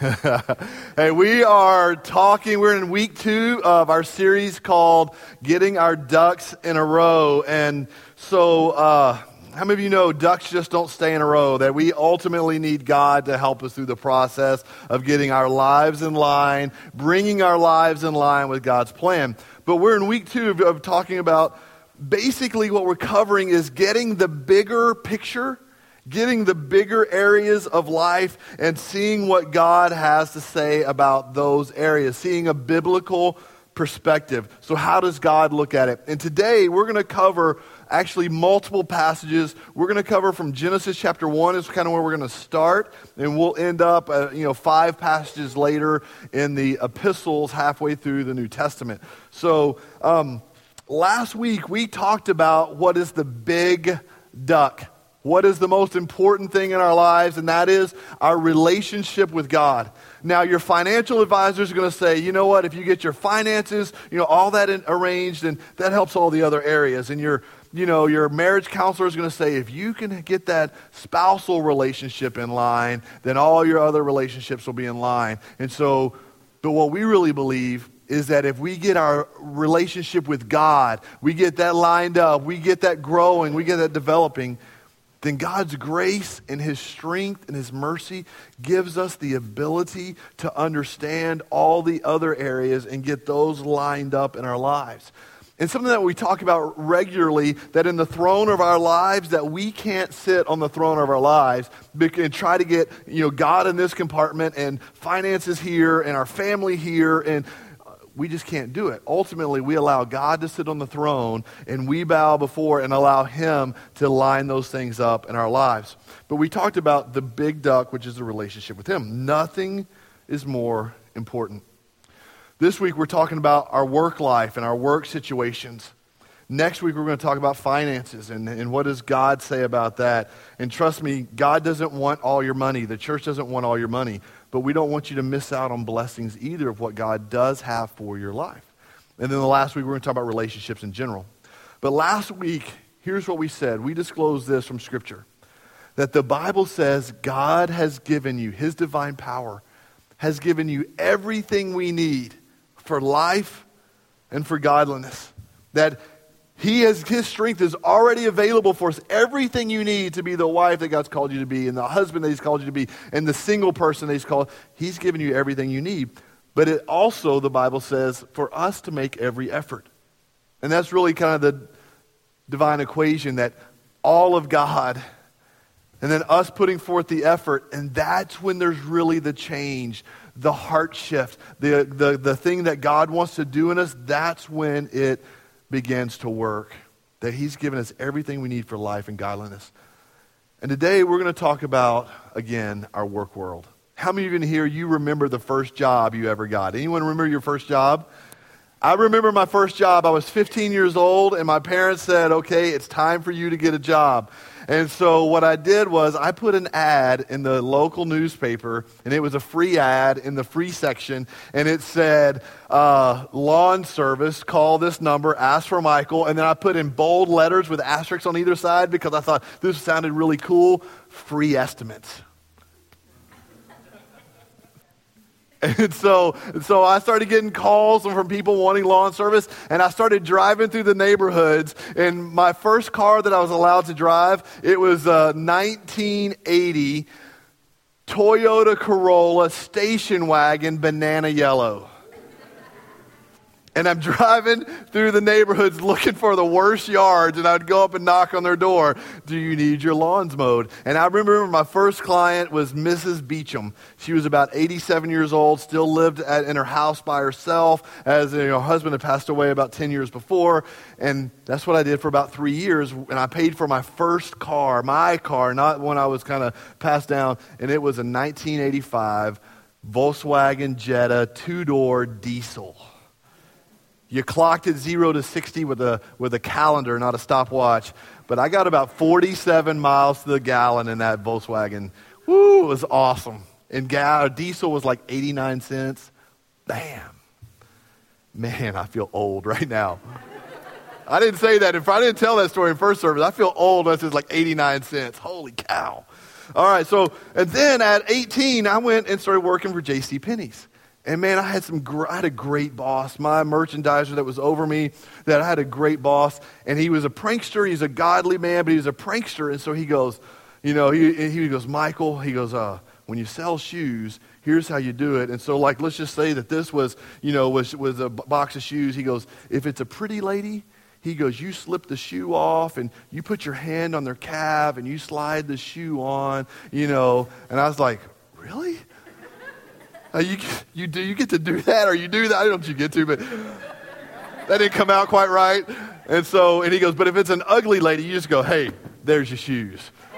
Hey, we're in week 2 of our series called Getting Our Ducks in a Row. And so, how many of you know ducks just don't stay in a row? That we ultimately need God to help us through the process of getting our lives in line, bringing our lives in line with God's plan. But we're in week 2 of talking about basically what we're covering is getting the bigger picture, getting the bigger areas of life and seeing what God has to say about those areas, seeing a biblical perspective. So how does God look at it? And today we're going to cover actually multiple passages. We're going to cover from Genesis chapter 1 is kind of where we're going to start, and we'll end up 5 passages later in the epistles halfway through the New Testament. So last week we talked about what is the big duck. What is the most important thing in our lives, and that is our relationship with God. Now, your financial advisor is going to say, you know what, if you get your finances, all that arranged, and that helps all the other areas. And your marriage counselor is going to say, if you can get that spousal relationship in line, then all your other relationships will be in line. And so, but what we really believe is that if we get our relationship with God, we get that lined up, we get that growing, we get that developing, then God's grace and His strength and His mercy gives us the ability to understand all the other areas and get those lined up in our lives. And something that we talk about regularly, that in the throne of our lives, that we can't sit on the throne of our lives and try to get God in this compartment and finances here and our family here, and we just can't do it. Ultimately, we allow God to sit on the throne, and we bow before and allow Him to line those things up in our lives. But we talked about the big duck, which is the relationship with Him. Nothing is more important. This week, we're talking about our work life and our work situations. Next week, we're going to talk about finances and what does God say about that. And trust me, God doesn't want all your money. The church doesn't want all your money. But we don't want you to miss out on blessings either of what God does have for your life. And then the last week, we're going to talk about relationships in general. But last week, here's what we said. We disclosed this from Scripture, that the Bible says God has given you, His divine power has given you everything we need for life and for godliness. That His strength is already available for us. Everything you need to be the wife that God's called you to be, and the husband that He's called you to be, and the single person that He's called. He's given you everything you need. But it also, the Bible says, for us to make every effort. And that's really kind of the divine equation, that all of God, and then us putting forth the effort, and that's when there's really the change, the heart shift, the thing that God wants to do in us, that's when it begins to work, that He's given us everything we need for life and godliness. And today we're going to talk about, again, our work world. How many of you in here, you remember the first job you ever got? Anyone remember your first job? I remember my first job. I was 15 years old, and my parents said, okay, it's time for you to get a job. And so what I did was I put an ad in the local newspaper, and it was a free ad in the free section, and it said, lawn service, call this number, ask for Michael, and then I put in bold letters with asterisks on either side because I thought this sounded really cool, free estimates. And so I started getting calls from people wanting lawn service, and I started driving through the neighborhoods. And my first car that I was allowed to drive, it was a 1980 Toyota Corolla station wagon, banana yellow. And I'm driving through the neighborhoods looking for the worst yards, and I'd go up and knock on their door. Do you need your lawns mowed? And I remember my first client was Mrs. Beecham. She was about 87 years old, still lived in her house by herself, as her husband had passed away about 10 years before. And that's what I did for about 3 years. And I paid for my first car, my car, not one I was kind of passed down. And it was a 1985 Volkswagen Jetta 2-door diesel. You clocked it 0 to 60 with a calendar, not a stopwatch. But I got about 47 miles to the gallon in that Volkswagen. Woo, it was awesome. And diesel was like 89 cents. Bam. Man, I feel old right now. I didn't say that. I didn't tell that story in first service. I feel old when it says like 89 cents. Holy cow. All right, and then at 18, I went and started working for J.C. Penney's. And man, I had a great boss. My merchandiser that was over me, that I had a great boss. And he was a prankster. He's a godly man, but he was a prankster. And so he goes, he goes, Michael, he goes, when you sell shoes, here's how you do it. And so let's just say that this was a box of shoes. He goes, if it's a pretty lady, he goes, you slip the shoe off and you put your hand on their calf and you slide the shoe on, And I was like, really? You get to do that, or you do that? I don't know if you get to, but that didn't come out quite right. And he goes, but if it's an ugly lady, you just go, hey, there's your shoes.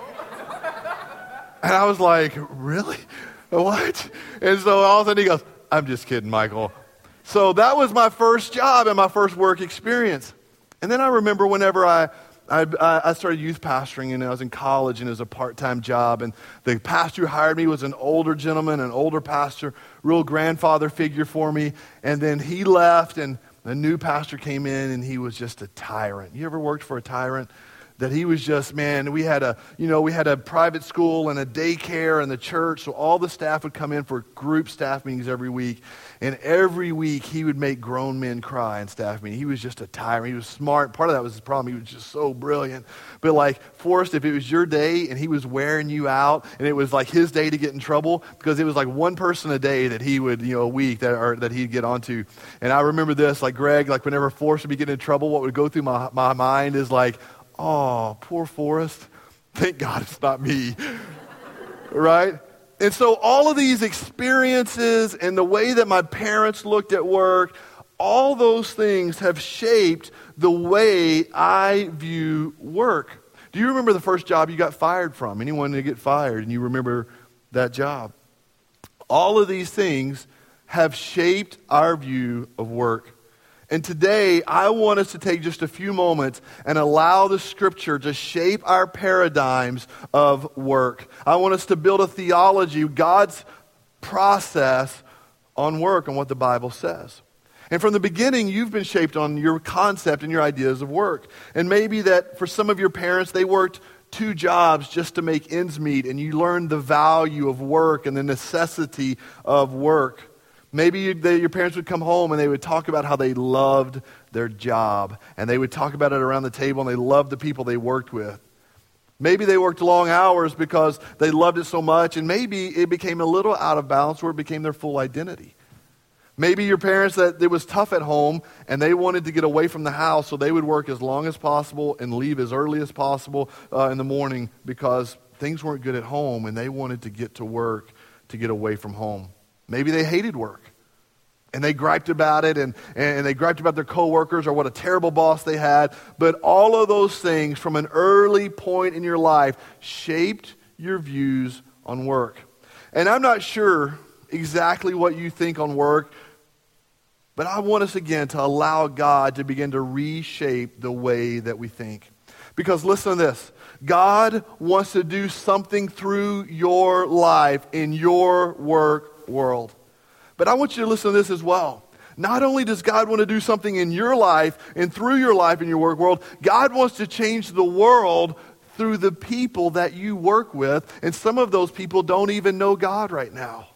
And I was like, really? What? And so all of a sudden he goes, I'm just kidding, Michael. So that was my first job and my first work experience. And then I remember whenever I started youth pastoring, and I was in college, and it was a part-time job. And the pastor who hired me was an older gentleman, an older pastor, real grandfather figure for me. And then he left, and a new pastor came in, and he was just a tyrant. You ever worked for a tyrant? That he was just, man, we had a private school and a daycare and the church, so all the staff would come in for group staff meetings every week. And every week he would make grown men cry in staff meetings. He was just a tyrant. He was smart. Part of that was his problem. He was just so brilliant. But Forrest, if it was your day and he was wearing you out, and it was his day to get in trouble, because it was one person a day that he would, a week that he'd get onto. And I remember this, Greg, whenever Forrest would be getting in trouble, what would go through my mind is oh, poor Forrest. Thank God it's not me. Right? And so all of these experiences and the way that my parents looked at work, all those things have shaped the way I view work. Do you remember the first job you got fired from? Anyone to get fired and you remember that job? All of these things have shaped our view of work. And today, I want us to take just a few moments and allow the Scripture to shape our paradigms of work. I want us to build a theology, God's process on work and what the Bible says. And from the beginning, you've been shaped on your concept and your ideas of work. And maybe that for some of your parents, they worked 2 jobs just to make ends meet, and you learned the value of work and the necessity of work. Maybe your parents would come home and they would talk about how they loved their job. And they would talk about it around the table, and they loved the people they worked with. Maybe they worked long hours because they loved it so much. And maybe it became a little out of balance where it became their full identity. Maybe your parents, that it was tough at home and they wanted to get away from the house, so they would work as long as possible and leave as early as possible in the morning because things weren't good at home and they wanted to get to work to get away from home. Maybe they hated work, and they griped about it, and they griped about their coworkers or what a terrible boss they had. But all of those things from an early point in your life shaped your views on work. And I'm not sure exactly what you think on work, but I want us again to allow God to begin to reshape the way that we think. Because listen to this. God wants to do something through your life in your work world. But I want you to listen to this as well. Not only does God want to do something in your life and through your life in your work world, God wants to change the world through the people that you work with. And some of those people don't even know God right now.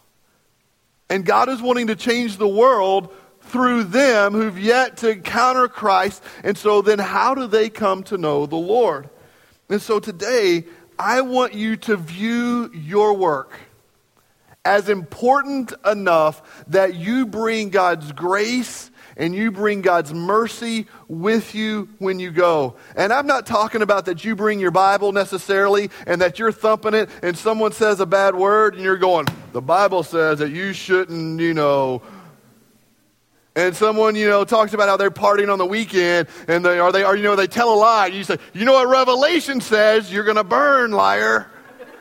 And God is wanting to change the world through them who've yet to encounter Christ. And so then how do they come to know the Lord? And so today, I want you to view your work as important enough that you bring God's grace and you bring God's mercy with you when you go. And I'm not talking about that you bring your Bible necessarily and that you're thumping it and someone says a bad word and you're going, the Bible says that you shouldn't, and someone, talks about how they're partying on the weekend and they tell a lie. You say, you know what Revelation says, you're going to burn, liar.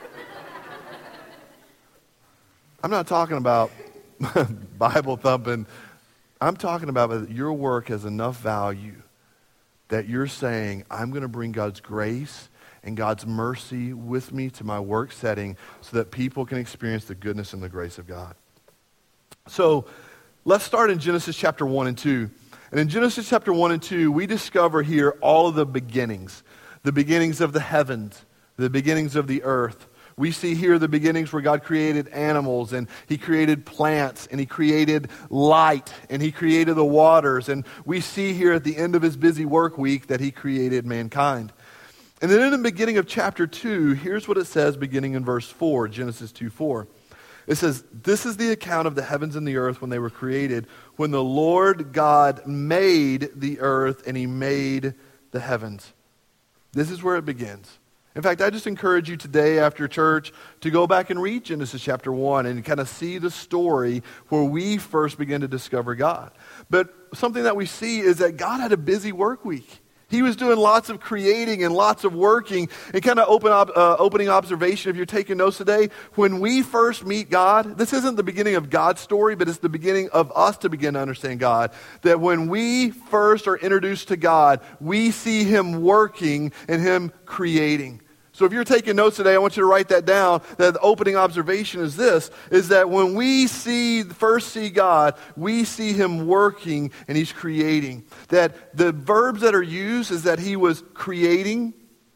I'm not talking about Bible thumping. I'm talking about that your work has enough value that you're saying, I'm going to bring God's grace and God's mercy with me to my work setting so that people can experience the goodness and the grace of God. So let's start in Genesis chapter 1 and 2. And in Genesis chapter 1 and 2, we discover here all of the beginnings of the heavens, the beginnings of the earth. We see here the beginnings where God created animals, and he created plants, and he created light, and he created the waters. And we see here at the end of his busy work week that he created mankind. And then in the beginning of chapter 2, here's what it says beginning in verse 4, Genesis 2:4. It says, "This is the account of the heavens and the earth when they were created, when the Lord God made the earth and he made the heavens." This is where it begins. In fact, I just encourage you today after church to go back and read Genesis chapter 1 and kind of see the story where we first begin to discover God. But something that we see is that God had a busy work week. He was doing lots of creating and lots of working. And kind of opening observation, if you're taking notes today, when we first meet God, this isn't the beginning of God's story, but it's the beginning of us to begin to understand God. That when we first are introduced to God, we see him working and him creating. So if you're taking notes today, I want you to write that down. That the opening observation is this, is that when we first see God, we see him working and he's creating. That the verbs that are used is that he was creating,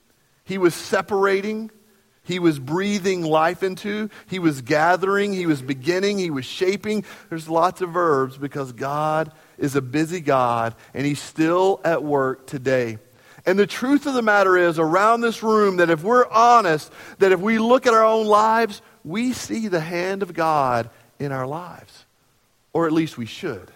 he was separating, he was breathing life into, he was gathering, he was beginning, he was shaping. There's lots of verbs because God is a busy God and he's still at work today. And the truth of the matter is, around this room, that if we're honest, that if we look at our own lives, we see the hand of God in our lives. Or at least we should.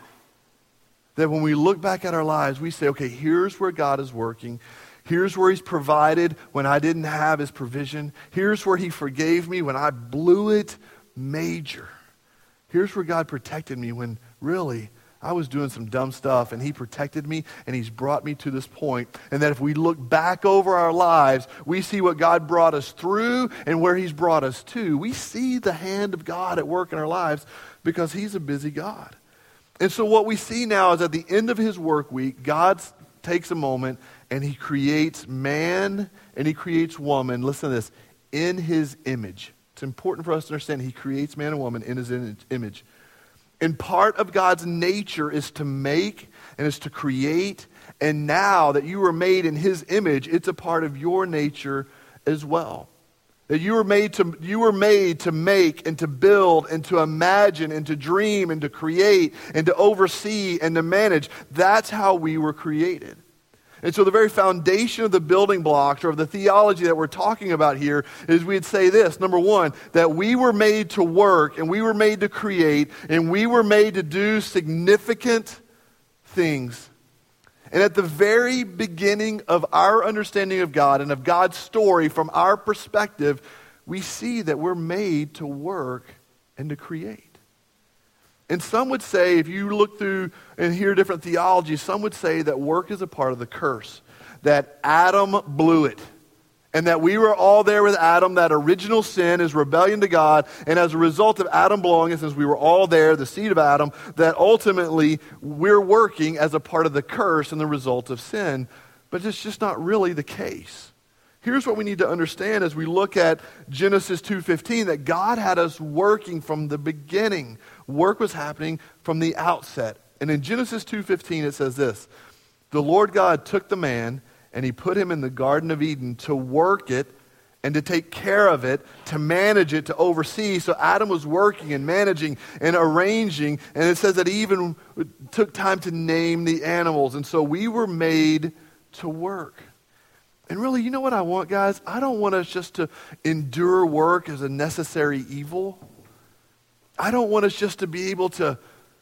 That when we look back at our lives, we say, okay, here's where God is working. Here's where he's provided when I didn't have his provision. Here's where he forgave me when I blew it major. Here's where God protected me when really I was doing some dumb stuff, and he protected me, and he's brought me to this point. And that if we look back over our lives, we see what God brought us through and where he's brought us to. We see the hand of God at work in our lives because he's a busy God. And so what we see now is at the end of his work week, God takes a moment, and he creates man, and he creates woman. Listen to this, in his image. It's important for us to understand he creates man and woman in his image. And part of God's nature is to make and is to create. And now that you were made in his image, it's a part of your nature as well. That you were made to make and to build and to imagine and to dream and to create and to oversee and to manage. That's how we were created. And so the very foundation of the building blocks or of the theology that we're talking about here is we'd say this. Number one, that we were made to work and we were made to create and we were made to do significant things. And at the very beginning of our understanding of God and of God's story from our perspective, we see that we're made to work and to create. And some would say, if you look through and hear different theologies, some would say that work is a part of the curse. That Adam blew it. And that we were all there with Adam. That original sin is rebellion to God. And as a result of Adam blowing it, since we were all there, the seed of Adam, that ultimately we're working as a part of the curse and the result of sin. But it's just not really the case. Here's what we need to understand as we look at Genesis 2:15, that God had us working from the beginning. Work was happening from the outset. And in Genesis 2:15 it says this, "The Lord God took the man and he put him in the Garden of Eden to work it and to take care of it, to manage it, to oversee." So Adam was working and managing and arranging. And it says that he even took time to name the animals. And so we were made to work. And really, you know what I want, guys? I don't want us just to endure work as a necessary evil. I don't want us just to be able to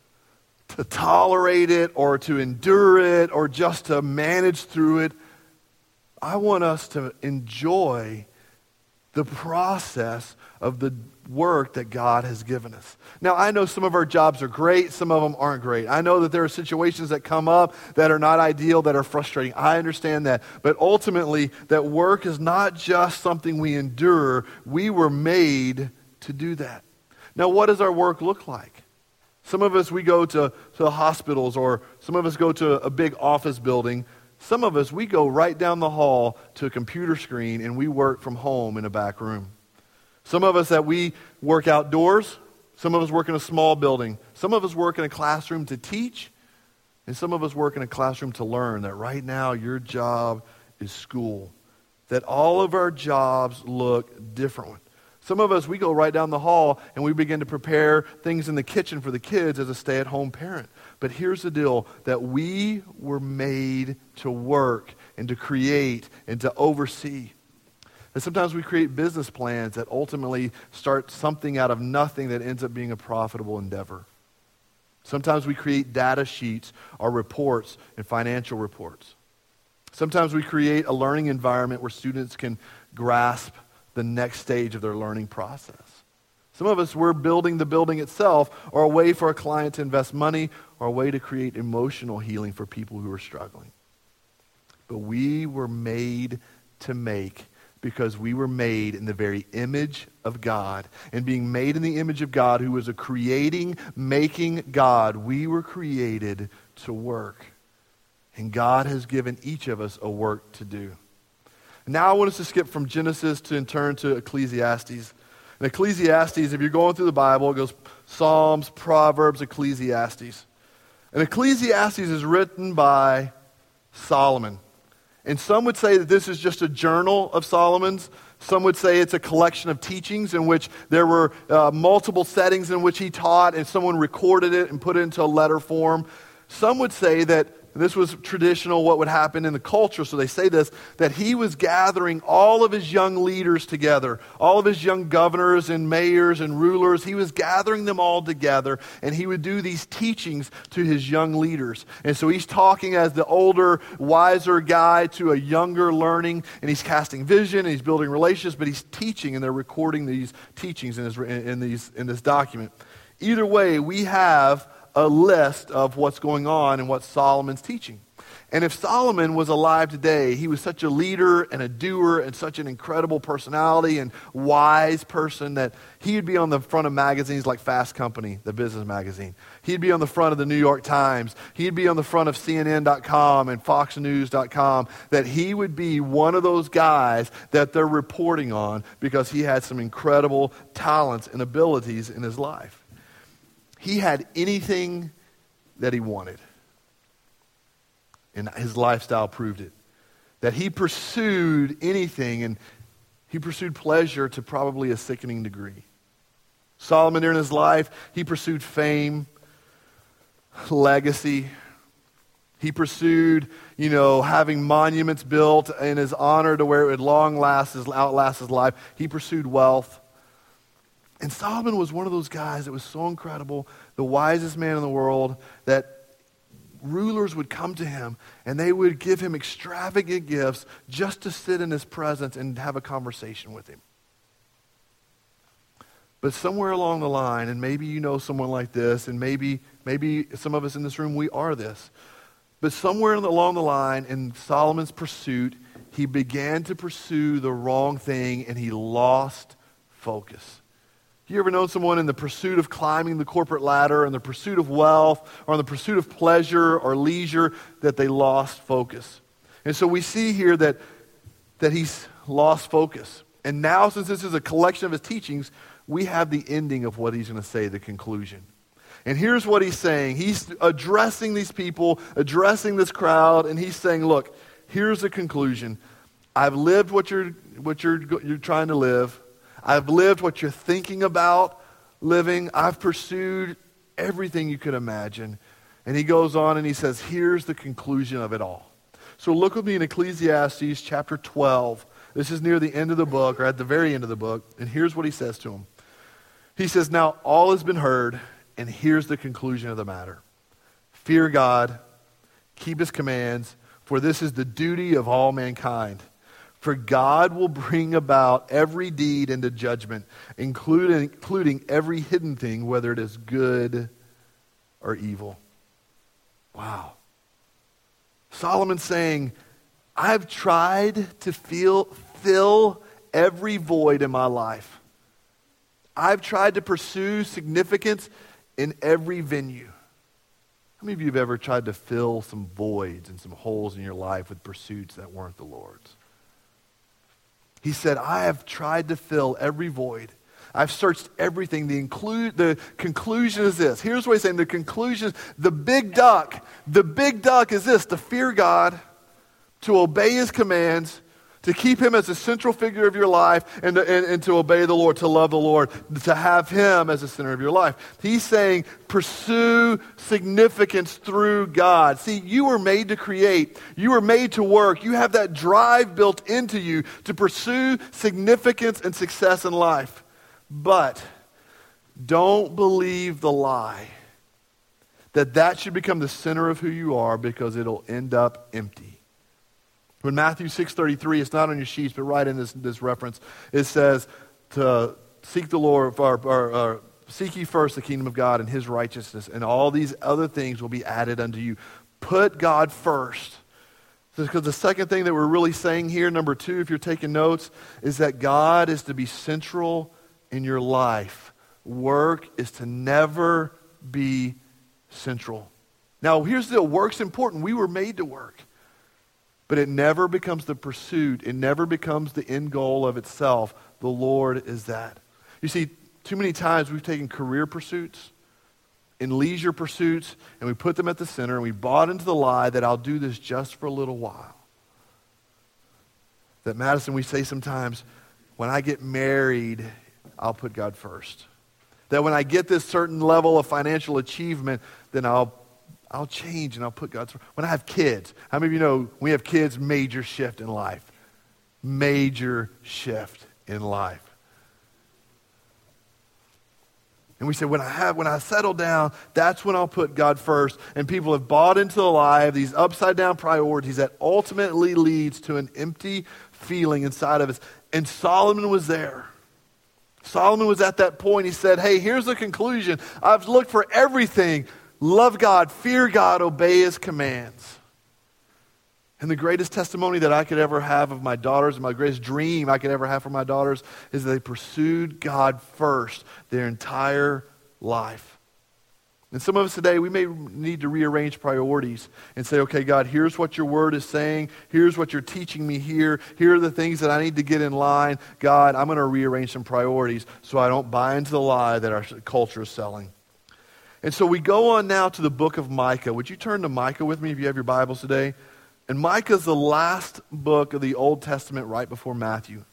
tolerate it or to endure it or just to manage through it. I want us to enjoy the process of the work that God has given us. Now, I know some of our jobs are great, some of them aren't great. I know that there are situations that come up that are not ideal, that are frustrating. I understand that. But ultimately, that work is not just something we endure. We were made to do that. Now, what does our work look like? Some of us, we go to hospitals, or some of us go to a big office building. Some of us, we go right down the hall to a computer screen and we work from home in a back room. Some of us that we work outdoors. Some of us work in a small building. Some of us work in a classroom to teach. And some of us work in a classroom to learn. That right now your job is school. That all of our jobs look different. Some of us, we go right down the hall and we begin to prepare things in the kitchen for the kids as a stay-at-home parent. But here's the deal, that we were made to work and to create and to oversee. And sometimes we create business plans that ultimately start something out of nothing that ends up being a profitable endeavor. Sometimes we create data sheets or reports and financial reports. Sometimes we create a learning environment where students can grasp the next stage of their learning process. Some of us, we're building the building itself, or a way for a client to invest money, or a way to create emotional healing for people who are struggling. But we were made to make, because we were made in the very image of God. And being made in the image of God, who was a creating, making God, we were created to work. And God has given each of us a work to do. Now I want us to skip from Genesis and turn to Ecclesiastes. And Ecclesiastes, if you're going through the Bible, it goes Psalms, Proverbs, Ecclesiastes. And Ecclesiastes is written by Solomon. And some would say that this is just a journal of Solomon's. Some would say it's a collection of teachings in which there were multiple settings in which he taught, and someone recorded it and put it into a letter form. Some would say that this was traditional, what would happen in the culture. So they say this, that he was gathering all of his young leaders together, all of his young governors and mayors and rulers. He was gathering them all together, and he would do these teachings to his young leaders. And so he's talking as the older, wiser guy to a younger learning, and he's casting vision, and he's building relationships, but he's teaching, and they're recording these teachings in this document. Either way, we have a list of what's going on and what Solomon's teaching. And if Solomon was alive today, he was such a leader and a doer and such an incredible personality and wise person that he'd be on the front of magazines like Fast Company, the business magazine. He'd be on the front of the New York Times. He'd be on the front of CNN.com and FoxNews.com, that he would be one of those guys that they're reporting on because he had some incredible talents and abilities in his life. He had anything that he wanted. And his lifestyle proved it. That he pursued anything, and he pursued pleasure to probably a sickening degree. Solomon, during his life, he pursued fame, legacy. He pursued, having monuments built in his honor to where it would outlast his life. He pursued wealth. And Solomon was one of those guys that was so incredible, the wisest man in the world, that rulers would come to him and they would give him extravagant gifts just to sit in his presence and have a conversation with him. But somewhere along the line, and maybe you know someone like this, and maybe some of us in this room, we are this. But somewhere along the line in Solomon's pursuit, he began to pursue the wrong thing and he lost focus. You ever know someone in the pursuit of climbing the corporate ladder, in the pursuit of wealth, or in the pursuit of pleasure or leisure, that they lost focus? And so we see here that he's lost focus. And now, since this is a collection of his teachings, we have the ending of what he's going to say, the conclusion. And here's what he's saying. He's addressing these people, addressing this crowd, and he's saying, look, here's the conclusion. I've lived what you're trying to live. I've lived what you're thinking about living. I've pursued everything you could imagine. And he goes on and he says, here's the conclusion of it all. So look with me in Ecclesiastes chapter 12. This is near the end of the book, or at the very end of the book. And here's what he says to him. He says, now all has been heard, and here's the conclusion of the matter. Fear God, keep his commands, for this is the duty of all mankind. For God will bring about every deed into judgment, including every hidden thing, whether it is good or evil. Wow. Solomon's saying, I've tried to fill every void in my life. I've tried to pursue significance in every venue. How many of you have ever tried to fill some voids and some holes in your life with pursuits that weren't the Lord's? He said, I have tried to fill every void. I've searched everything. The conclusion is this. Here's what he's saying. The conclusion is the big duck is this: to fear God, to obey his commands, To keep him as the central figure of your life and to obey the Lord, to love the Lord, to have him as the center of your life. He's saying pursue significance through God. See, you were made to create. You were made to work. You have that drive built into you to pursue significance and success in life. But don't believe the lie that should become the center of who you are, because it'll end up empty. When Matthew 6:33, it's not on your sheets, but right in this reference, it says to seek the Lord, or seek ye first the kingdom of God and his righteousness, and all these other things will be added unto you. Put God first. Because the second thing that we're really saying here, number 2, if you're taking notes, is that God is to be central in your life. Work is to never be central. Now, here's the deal. Work's important. We were made to work. But it never becomes the pursuit. It never becomes the end goal of itself. The Lord is that. You see, too many times we've taken career pursuits and leisure pursuits, and we put them at the center, and we bought into the lie that I'll do this just for a little while. That, Madison, we say sometimes, when I get married, I'll put God first. That when I get this certain level of financial achievement, then I'll change and I'll put God first. When I have kids, how many of you know when we have kids, major shift in life? Major shift in life. And we say, when I settle down, that's when I'll put God first. And people have bought into the lie of these upside down priorities that ultimately leads to an empty feeling inside of us. And Solomon was there. Solomon was at that point. He said, hey, here's the conclusion. I've looked for everything. Love God, fear God, obey his commands. And the greatest testimony that I could ever have of my daughters, and my greatest dream I could ever have for my daughters, is that they pursued God first their entire life. And some of us today, we may need to rearrange priorities and say, okay, God, here's what your word is saying. Here's what you're teaching me here. Here are the things that I need to get in line. God, I'm going to rearrange some priorities so I don't buy into the lie that our culture is selling. And so we go on now to the book of Micah. Would you turn to Micah with me if you have your Bibles today? And Micah is the last book of the Old Testament right before Matthew.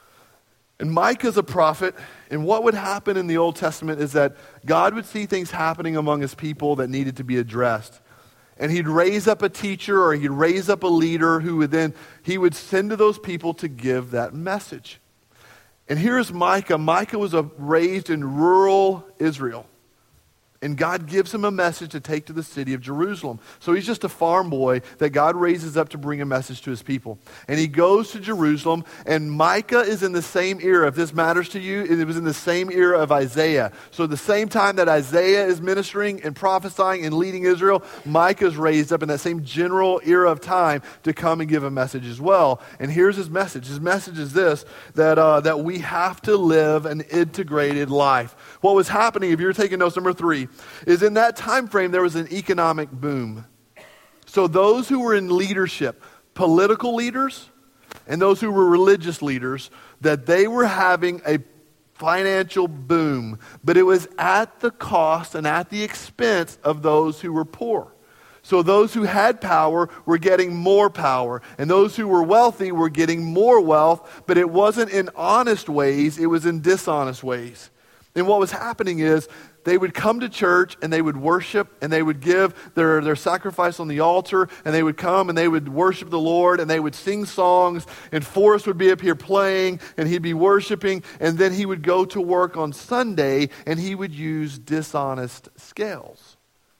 And Micah is a prophet, and what would happen in the Old Testament is that God would see things happening among his people that needed to be addressed. And he'd raise up a teacher, or he'd raise up a leader who would then, he would send to those people to give that message. And here's Micah. Micah was raised in rural Israel. And God gives him a message to take to the city of Jerusalem. So he's just a farm boy that God raises up to bring a message to his people. And he goes to Jerusalem, and Micah is in the same era. If this matters to you, it was in the same era of Isaiah. So at the same time that Isaiah is ministering and prophesying and leading Israel, Micah is raised up in that same general era of time to come and give a message as well. And here's his message. His message is this, that we have to live an integrated life. What was happening, if you're taking notes, number 3, is in that time frame there was an economic boom. So those who were in leadership, political leaders and those who were religious leaders, that they were having a financial boom, but it was at the cost and at the expense of those who were poor. So those who had power were getting more power, and those who were wealthy were getting more wealth, but it wasn't in honest ways, it was in dishonest ways. And what was happening is they would come to church and they would worship and they would give their sacrifice on the altar, and they would come and they would worship the Lord and they would sing songs, and Forrest would be up here playing and he'd be worshiping, and then he would go to work on Sunday and he would use dishonest scales.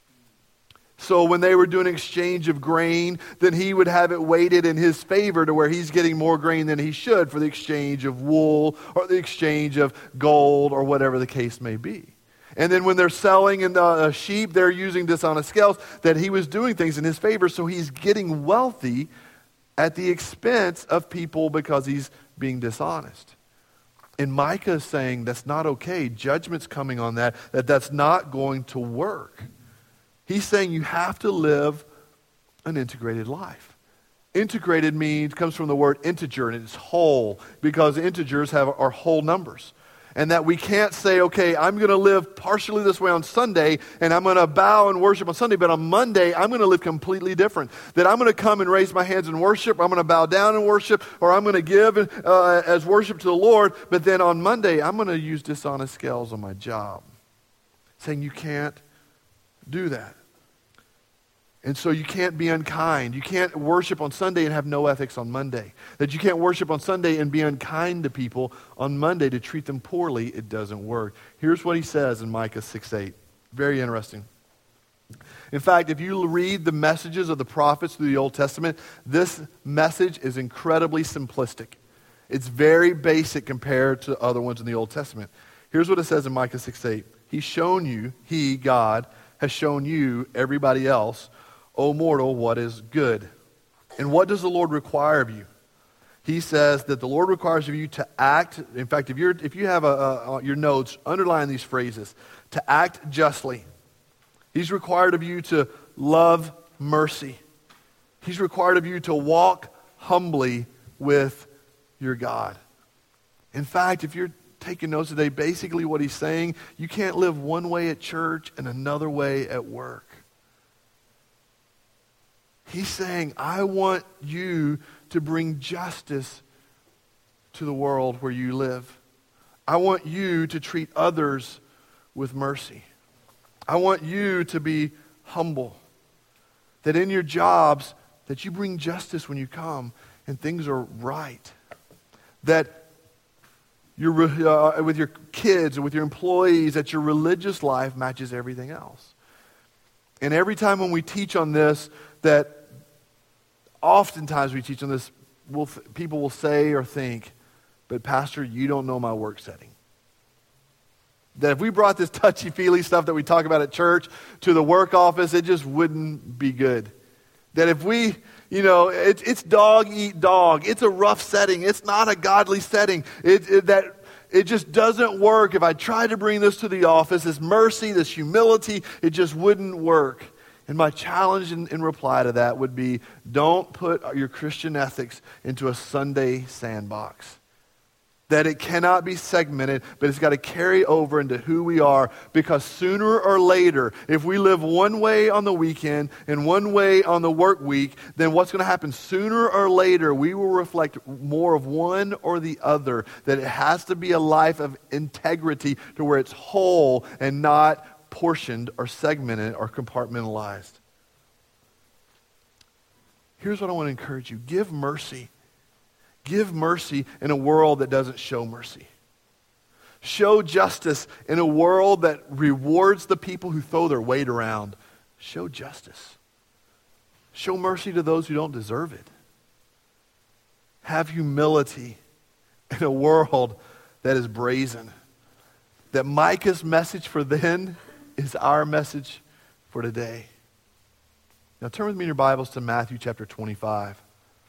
So when they were doing an exchange of grain, then he would have it weighted in his favor to where he's getting more grain than he should for the exchange of wool or the exchange of gold or whatever the case may be. And then when they're selling in the sheep, they're using dishonest scales, that he was doing things in his favor, so he's getting wealthy at the expense of people because he's being dishonest. And Micah is saying that's not okay. Judgment's coming on that's not going to work. He's saying you have to live an integrated life. Integrated comes from the word integer, and it's whole, because integers are whole numbers. And that we can't say, okay, I'm going to live partially this way on Sunday, and I'm going to bow and worship on Sunday, but on Monday, I'm going to live completely different. That I'm going to come and raise my hands in worship, I'm going to bow down in worship, or I'm going to give as worship to the Lord, but then on Monday, I'm going to use dishonest scales on my job. Saying you can't do that. And so you can't be unkind. You can't worship on Sunday and have no ethics on Monday. That you can't worship on Sunday and be unkind to people on Monday to treat them poorly. It doesn't work. Here's what he says in Micah 6:8. Very interesting. In fact, if you read the messages of the prophets through the Old Testament, this message is incredibly simplistic. It's very basic compared to other ones in the Old Testament. Here's what it says in Micah 6:8. He's shown you, he, God, has shown you, everybody else, O mortal, what is good? And what does the Lord require of you? He says that the Lord requires of you to act. In fact, if you have your notes, underline these phrases. To act justly. He's required of you to love mercy. He's required of you to walk humbly with your God. In fact, if you're taking notes today, basically what he's saying, you can't live one way at church and another way at work. He's saying, I want you to bring justice to the world where you live. I want you to treat others with mercy. I want you to be humble. That in your jobs, that you bring justice when you come and things are right. That you're, with your kids and with your employees, that your religious life matches everything else. And every time when we teach on this, that oftentimes we teach on this, people will say or think, but Pastor, you don't know my work setting. That if we brought this touchy-feely stuff that we talk about at church to the work office, it just wouldn't be good. That if we, it's dog eat dog. It's a rough setting. It's not a godly setting. It just doesn't work. If I try to bring this to the office, this mercy, this humility, it just wouldn't work. And my challenge in reply to that would be, don't put your Christian ethics into a Sunday sandbox. That it cannot be segmented, but it's got to carry over into who we are. Because sooner or later, if we live one way on the weekend and one way on the work week, then what's going to happen sooner or later, we will reflect more of one or the other. That it has to be a life of integrity to where it's whole and not portioned or segmented or compartmentalized. Here's what I want to encourage you. Give mercy. Give mercy in a world that doesn't show mercy. Show justice in a world that rewards the people who throw their weight around. Show justice. Show mercy to those who don't deserve it. Have humility in a world that is brazen. That Micah's message for then is our message for today. Now turn with me in your Bibles to Matthew chapter 25.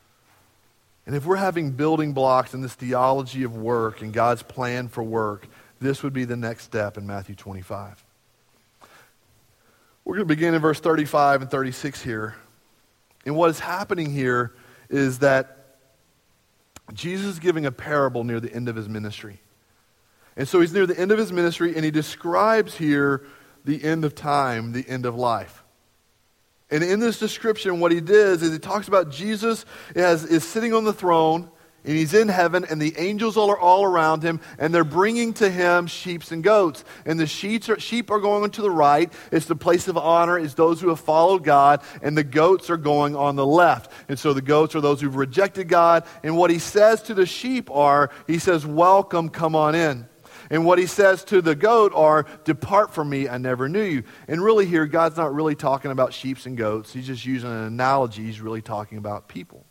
And if we're having building blocks in this theology of work and God's plan for work, this would be the next step in Matthew 25. We're going to begin in verse 35 and 36 here. And what is happening here is that Jesus is giving a parable near the end of his ministry. And so he's near the end of his ministry, and he describes here the end of time, the end of life. And in this description, what he does is he talks about Jesus is sitting on the throne, and he's in heaven, and the angels are all around him, and they're bringing to him sheep and goats. And the sheep are going to the right. It's the place of honor. It's those who have followed God, and the goats are going on the left. And so the goats are those who've rejected God. And what he says to the sheep he says, welcome, come on in. And what he says to the goat are, depart from me, I never knew you. And really here, God's not really talking about sheep and goats. He's just using an analogy. He's really talking about people.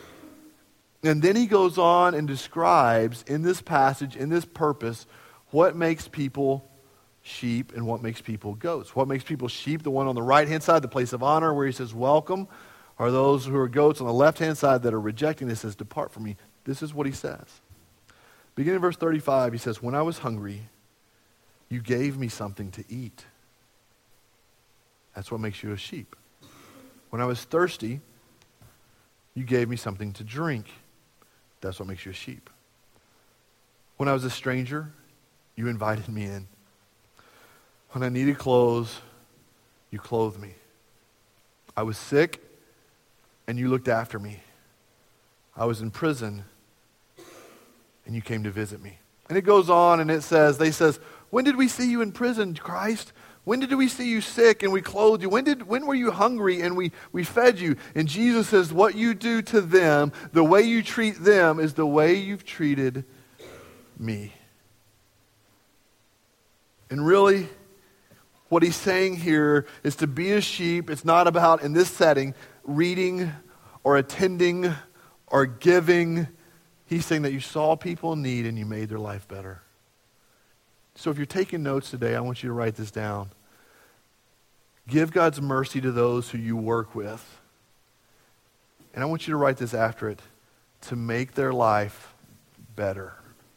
And then he goes on and describes in this passage, in this purpose, what makes people sheep and what makes people goats. What makes people sheep, the one on the right-hand side, the place of honor, where he says, welcome, are those who are goats on the left-hand side that are rejecting. It says, depart from me. This is what he says. Beginning in verse 35, he says, when I was hungry, you gave me something to eat. That's what makes you a sheep. When I was thirsty, you gave me something to drink. That's what makes you a sheep. When I was a stranger, you invited me in. When I needed clothes, you clothed me. I was sick, and you looked after me. I was in prison, and you came to visit me. And it goes on, and it says, when did we see you in prison, Christ? When did we see you sick and we clothed you? When were you hungry and we fed you? And Jesus says, what you do to them, the way you treat them is the way you've treated me. And really, what he's saying here is to be a sheep. It's not about, in this setting, reading or attending or giving. He's saying that you saw people in need and you made their life better. So if you're taking notes today, I want you to write this down. Give God's mercy to those who you work with. And I want you to write this after it. To make their life better.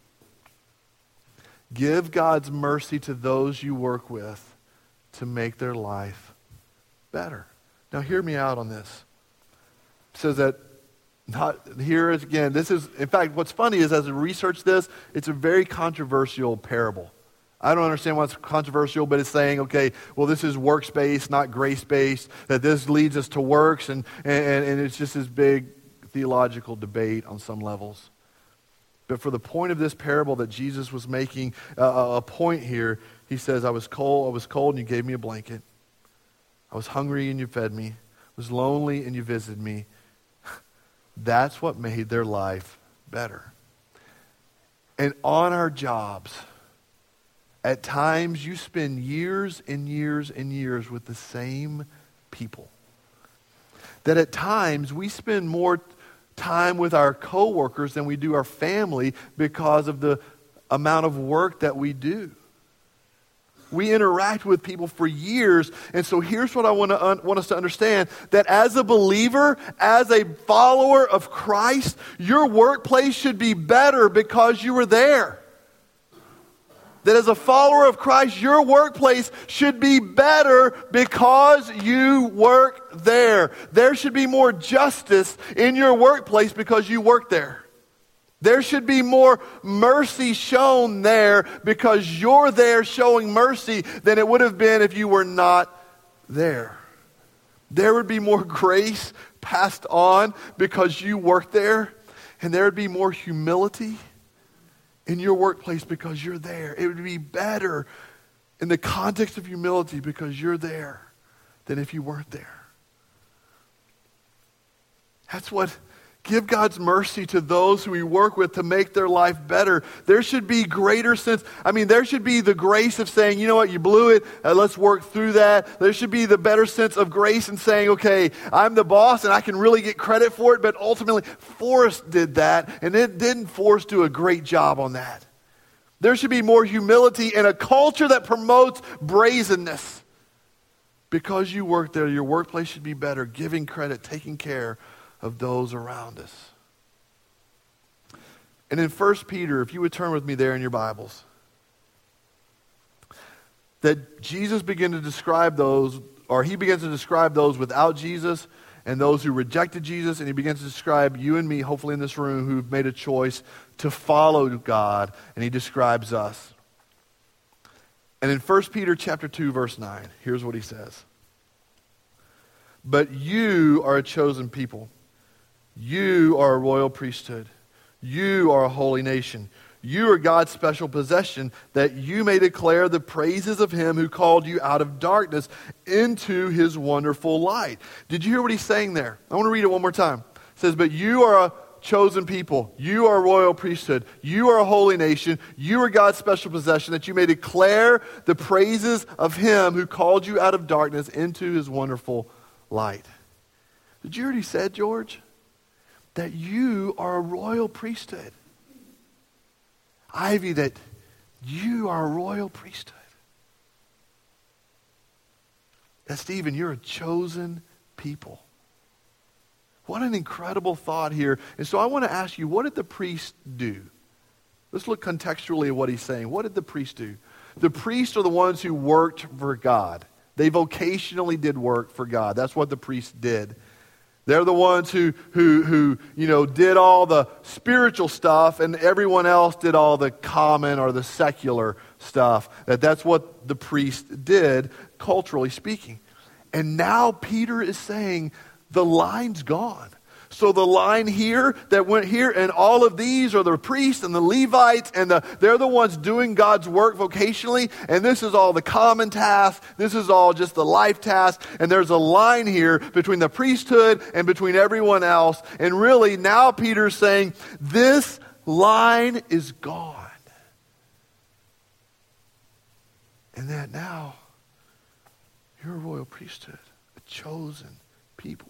Give God's mercy to those you work with to make their life better. Now hear me out on this. It says that here again, this is, in fact, what's funny is as I research this, it's a very controversial parable. I don't understand why it's controversial, but it's saying, okay, well, this is works-based, not grace-based, that this leads us to works, and it's just this big theological debate on some levels. But for the point of this parable that Jesus was making a point here, he says, I was cold and you gave me a blanket. I was hungry and you fed me. I was lonely and you visited me. That's what made their life better. And on our jobs, at times you spend years and years and years with the same people. That at times we spend more time with our coworkers than we do our family because of the amount of work that we do. We interact with people for years, and so here's what I want us to understand, that as a believer, as a follower of Christ, your workplace should be better because you were there. That as a follower of Christ, your workplace should be better because you work there. There should be more justice in your workplace because you work there. There should be more mercy shown there because you're there showing mercy than it would have been if you were not there. There would be more grace passed on because you work there, and there would be more humility in your workplace because you're there. It would be better in the context of humility because you're there than if you weren't there. That's what, give God's mercy to those who we work with to make their life better. There should be greater sense. There should be the grace of saying, you know what, you blew it, let's work through that. There should be the better sense of grace in saying, okay, I'm the boss and I can really get credit for it, but ultimately Forrest did that, and didn't Forrest do a great job on that? There should be more humility and a culture that promotes brazenness. Because you work there, your workplace should be better, giving credit, taking care of those around us. And in 1 Peter, if you would turn with me there in your Bibles, that Jesus began to describe those, or he begins to describe those without Jesus and those who rejected Jesus, and he begins to describe you and me, hopefully in this room, who've made a choice to follow God, and he describes us. And in 1 Peter chapter 2, verse 9, here's what he says. But you are a chosen people. You are a royal priesthood. You are a holy nation. You are God's special possession, that you may declare the praises of him who called you out of darkness into his wonderful light. Did you hear what he's saying there? I want to read it one more time. It says, but you are a chosen people. You are a royal priesthood. You are a holy nation. You are God's special possession, that you may declare the praises of him who called you out of darkness into his wonderful light. Did you hear what he said, George? That you are a royal priesthood. Ivy, that you are a royal priesthood. That Stephen, you're a chosen people. What an incredible thought here. And so I want to ask you, what did the priest do? Let's look contextually at what he's saying. What did the priest do? The priests are the ones who worked for God. They vocationally did work for God. That's what the priests did. They're the ones who did all the spiritual stuff, and everyone else did all the common or the secular stuff. That's what the priest did, culturally speaking. And now Peter is saying the line's gone. So the line here that went here, and all of these are the priests and the Levites, and they're the ones doing God's work vocationally, and this is all the common task. This is all just the life task, and there's a line here between the priesthood and between everyone else. And really, now Peter's saying, this line is gone. And that now, you're a royal priesthood, a chosen people.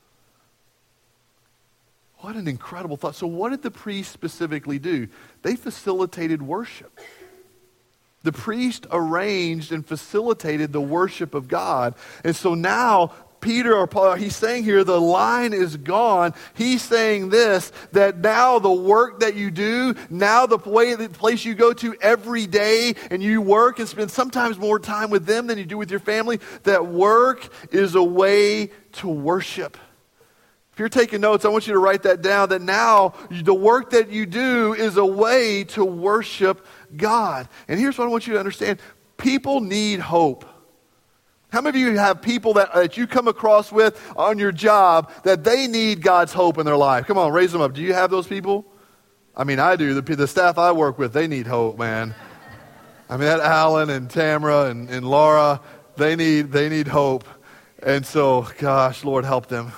What an incredible thought. So what did the priest specifically do? They facilitated worship. The priest arranged and facilitated the worship of God. And so now Peter or Paul, he's saying here, the line is gone. He's saying this, that now the work that you do, now the place you go to every day and you work and spend sometimes more time with them than you do with your family, that work is a way to worship. If you're taking notes, I want you to write that down, that now the work that you do is a way to worship God. And here's what I want you to understand. People need hope. How many of you have people that you come across with on your job that they need God's hope in their life? Come on, raise them up. Do you have those people? I mean, I do. The staff I work with, they need hope, man. I mean, that Alan and Tamara and Laura, they need hope. And so, gosh, Lord, help them.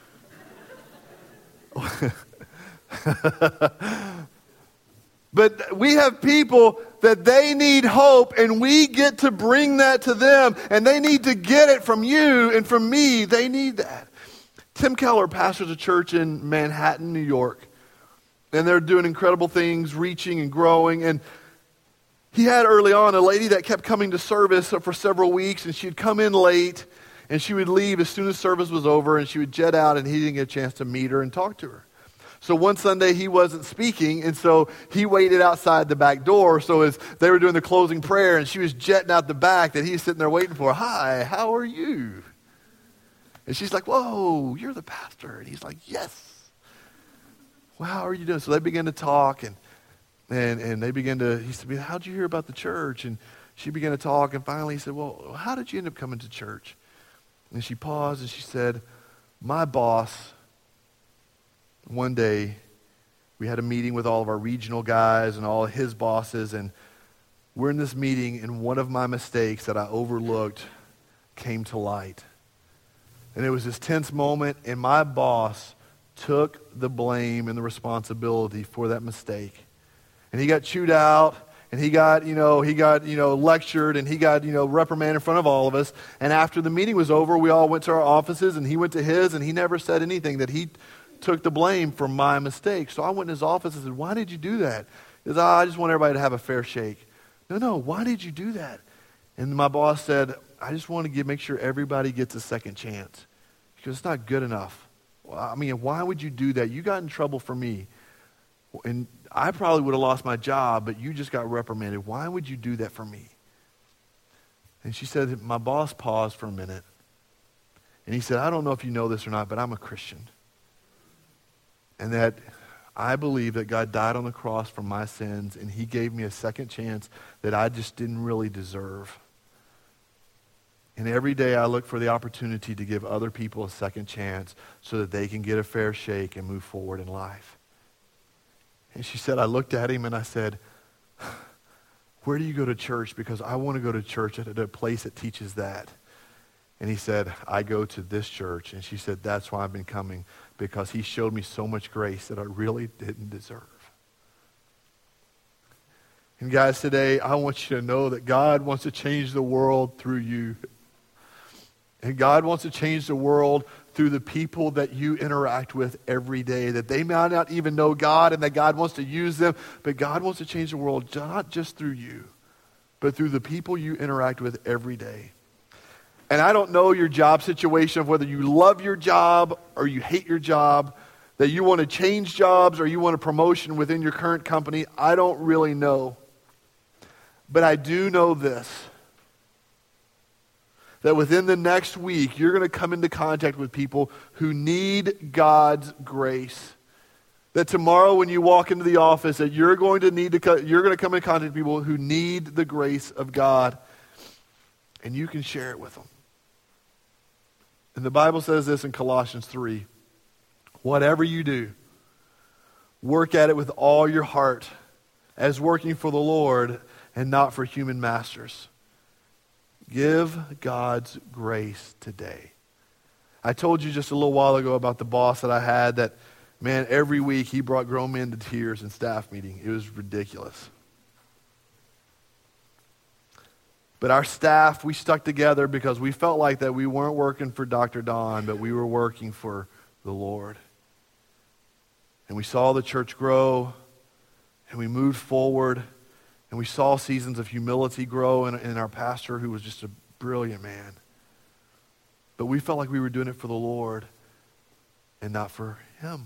But we have people that they need hope, and we get to bring that to them, and they need to get it from you and from me. They need that. Tim Keller pastors a church in Manhattan, New York, and they're doing incredible things, reaching and growing. And he had early on a lady that kept coming to service for several weeks, and she'd come in late, and she would leave as soon as service was over, and she would jet out, and he didn't get a chance to meet her and talk to her. So one Sunday he wasn't speaking, and so he waited outside the back door. So as they were doing the closing prayer, and she was jetting out the back, that he's sitting there waiting for her. Hi, how are you? And she's like, whoa, you're the pastor. And he's like, yes. Well, how are you doing? So they began to talk, and they began to, he said, how'd you hear about the church? And she began to talk, and finally he said, well, how did you end up coming to church? And she paused, and she said, my boss, one day, we had a meeting with all of our regional guys and all of his bosses, and we're in this meeting, and one of my mistakes that I overlooked came to light. And it was this tense moment, and my boss took the blame and the responsibility for that mistake. And he got chewed out, and he got lectured, and he got, reprimanded in front of all of us. And after the meeting was over, we all went to our offices, and he went to his, and he never said anything, that he took the blame for my mistake. So I went in his office and said, why did you do that? He said, I just want everybody to have a fair shake. No, why did you do that? And my boss said, I just want to make sure everybody gets a second chance. Because it's not good enough. Well, I mean, why would you do that? You got in trouble for me. And I probably would have lost my job, but you just got reprimanded. Why would you do that for me? And she said, my boss paused for a minute. And he said, I don't know if you know this or not, but I'm a Christian. And that I believe that God died on the cross for my sins, and he gave me a second chance that I just didn't really deserve. And every day I look for the opportunity to give other people a second chance so that they can get a fair shake and move forward in life. And she said, I looked at him and I said, where do you go to church? Because I want to go to church at a place that teaches that. And he said, I go to this church. And she said, that's why I've been coming, because he showed me so much grace that I really didn't deserve. And guys, today I want you to know that God wants to change the world through you. And God wants to change the world through the people that you interact with every day, that they may not even know God and that God wants to use them, but God wants to change the world not just through you, but through the people you interact with every day. And I don't know your job situation, of whether you love your job or you hate your job, that you want to change jobs or you want a promotion within your current company. I don't really know. But I do know this, that within the next week, you're going to come into contact with people who need God's grace. That tomorrow when you walk into the office, that you're going to come in contact with people who need the grace of God, and you can share it with them. And the Bible says this in Colossians 3. Whatever you do, work at it with all your heart, as working for the Lord and not for human masters. Give God's grace today. I told you just a little while ago about the boss that I had that, man, every week he brought grown men to tears in staff meeting. It was ridiculous. But our staff, we stuck together because we felt like that we weren't working for Dr. Don, but we were working for the Lord. And we saw the church grow, and we moved forward, and we saw seasons of humility grow in our pastor, who was just a brilliant man. But we felt like we were doing it for the Lord and not for him.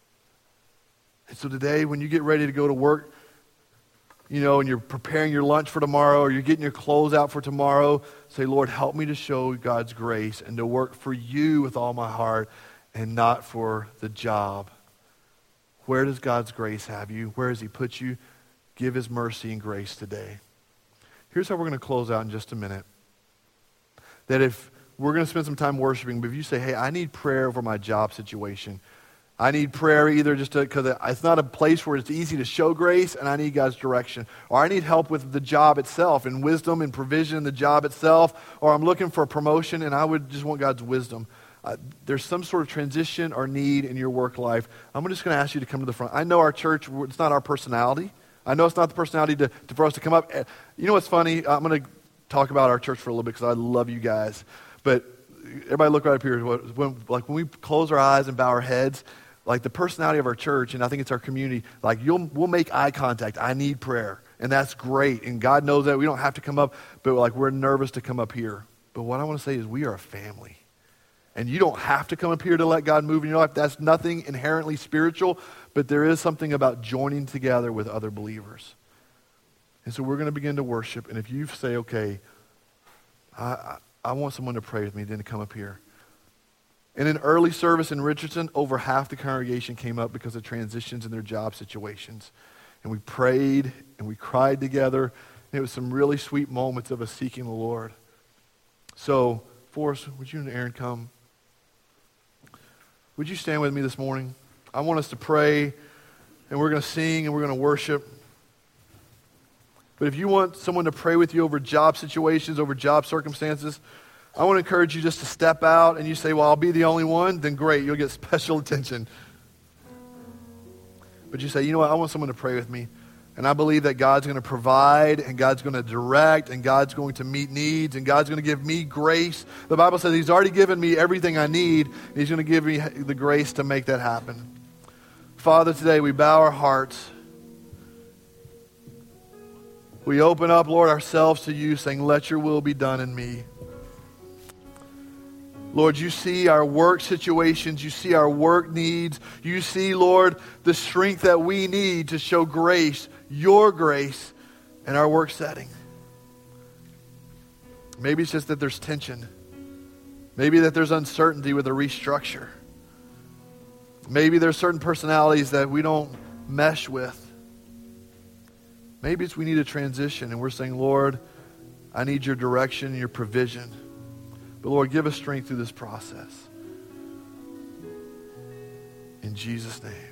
And so today, when you get ready to go to work, and you're preparing your lunch for tomorrow, or you're getting your clothes out for tomorrow, say, Lord, help me to show God's grace and to work for you with all my heart and not for the job. Where does God's grace have you? Where has he put you? Give his mercy and grace today. Here's how we're going to close out in just a minute. That if we're going to spend some time worshiping, but if you say, hey, I need prayer over my job situation. I need prayer either just because it's not a place where it's easy to show grace, and I need God's direction. Or I need help with the job itself and wisdom and provision in the job itself. Or I'm looking for a promotion, and I would just want God's wisdom. There's some sort of transition or need in your work life. I'm just going to ask you to come to the front. I know our church, it's not our personality. I know it's not the personality for us to come up. You know what's funny? I'm going to talk about our church for a little bit because I love you guys. But everybody look right up here. When we close our eyes and bow our heads, like the personality of our church, and I think it's our community, like we'll make eye contact. I need prayer. And that's great. And God knows that we don't have to come up, but like we're nervous to come up here. But what I want to say is we are a family. And you don't have to come up here to let God move in your life. That's nothing inherently spiritual, but there is something about joining together with other believers. And so we're going to begin to worship. And if you say, okay, I want someone to pray with me, then to come up here. In an early service in Richardson, over half the congregation came up because of transitions in their job situations. And we prayed and we cried together. And it was some really sweet moments of us seeking the Lord. So, Forrest, would you and Aaron come? Would you stand with me this morning? I want us to pray, and we're going to sing, and we're going to worship. But if you want someone to pray with you over job situations, over job circumstances, I want to encourage you just to step out, and you say, well, I'll be the only one, then great, you'll get special attention. But you say, you know what, I want someone to pray with me. And I believe that God's going to provide, and God's going to direct, and God's going to meet needs, and God's going to give me grace. The Bible says he's already given me everything I need, and he's going to give me the grace to make that happen. Father, today we bow our hearts. We open up, Lord, ourselves to you, saying, let your will be done in me. Lord, you see our work situations. You see our work needs. You see, Lord, the strength that we need to show grace, your grace, in our work setting. Maybe it's just that there's tension. Maybe that there's uncertainty with a restructure. Maybe there's certain personalities that we don't mesh with. Maybe it's we need a transition, and we're saying, Lord, I need your direction and your provision. But Lord, give us strength through this process. In Jesus' name.